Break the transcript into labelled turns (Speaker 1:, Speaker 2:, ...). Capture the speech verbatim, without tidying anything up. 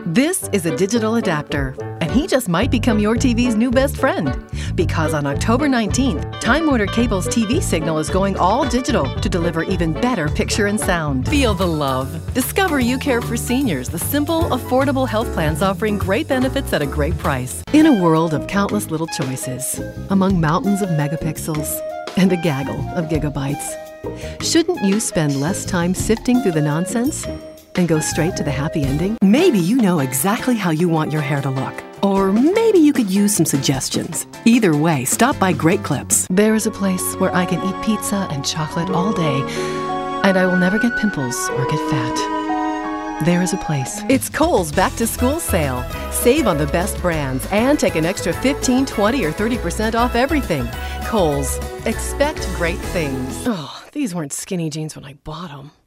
Speaker 1: This is a digital adapter, and he just might become your T V's new best friend. Because on October nineteenth, Time Warner Cable's T V signal is going all digital to deliver even better picture and sound. Feel the love. Discover You Care for Seniors, the simple, affordable health plans offering great benefits at a great price. In a world of countless little choices, among mountains of megapixels and a gaggle of gigabytes, shouldn't you spend less time sifting through the nonsense and go straight to the happy ending? Maybe you know exactly how you want your hair to look. Or maybe you could use some suggestions. Either way, stop by Great Clips. There is a place where I can eat pizza and chocolate all day, and I will never get pimples or get fat. There is a place. It's Kohl's Back to School Sale. Save on the best brands and take an extra fifteen, twenty, or thirty percent off everything. Kohl's. Expect great things. Oh, these weren't skinny jeans when I bought them.